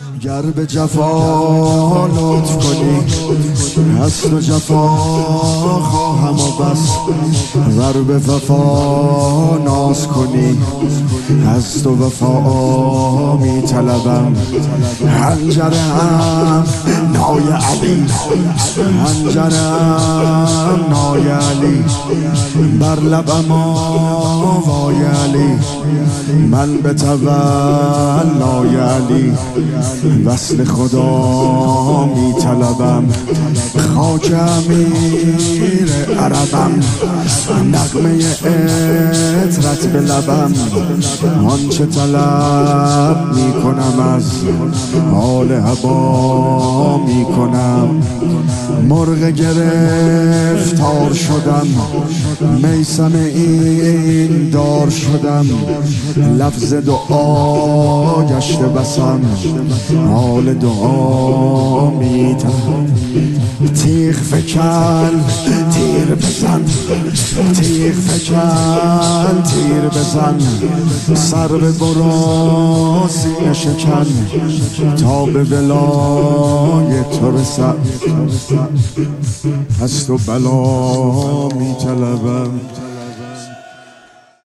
گر به جفا لطف کنی از تو جفا خواهم و بس، ور به وفا ناز کنی از تو وفا می طلبم. هنجرم نای علی، هنجرم نای علی، بر لبم آوای علی، من به تولای علی وصل خدا می طلبم. خاک امیر عربم، نغمه عطرت به لبم، آنچه طلب می کنم از حال هوا می کنم. مرغ گرفتار شدم، میسم این دار شدم، لفظ دعا گشته بسم، حال دعا میتم. تیغ فکن تیر بزن، تیغ فکن تیر بزن، سر به برو سینه شکن، تا به ولای تو رسم. از تو بلا می طلبم.